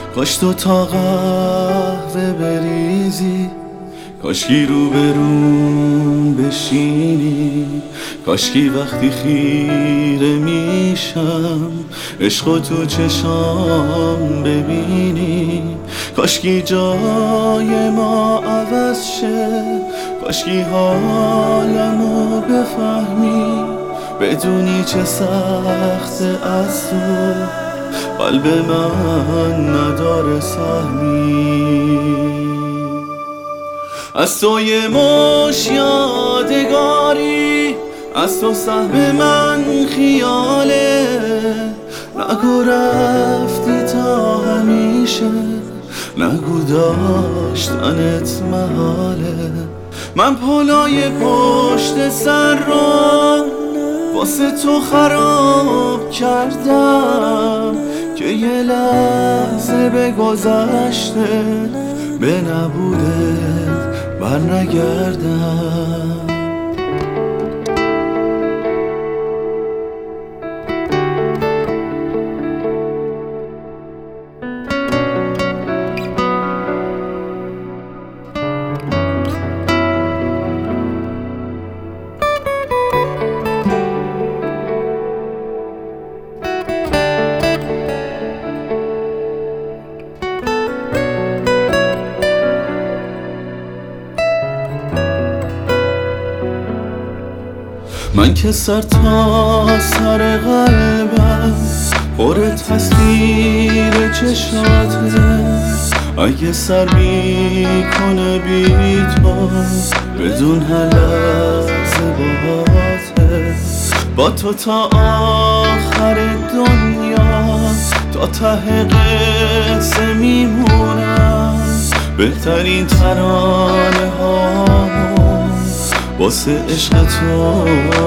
کاش تو تا قهوه بریزی، کاشکی رو به روم بشینی، کاشکی وقتی خیره میشم عشق تو چشام ببینی، کاشکی جای ما عوض شه، کاشکی حالمو بفهمی، بدونی چه سخت از تو قلب من نداره سهمی. از تو یه مش یادگاری، از تو سهم من خیاله، نگو رفتی تا همیشه، نگو داشتنت محاله. من پلای پشت سر رو واسه تو خراب کردم که یه لحظه به گذشته به نبوده برنگردم. من که سر تا سر قلبم پر تصویر چشاته، اگه سر میکنه بی تو بدون هر لحظه باهاته، با تو تا آخر دنیا تا ته قصه میمونم، بهترین ترانه هامون واسه عشق تو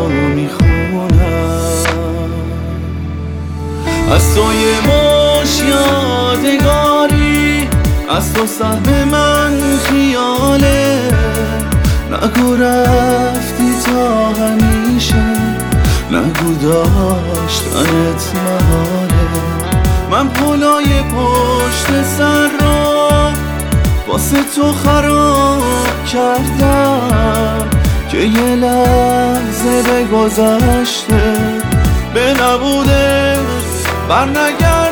میخونم. از تو یه مش یادگاری، از تو سهم من خیاله، نگو رفتی تا همیشه، نگو داشتنت محاله. من پلای پشت سر رو واسه تو خراب کردم که یه لحظه به گذشته به نبوده برنگردم.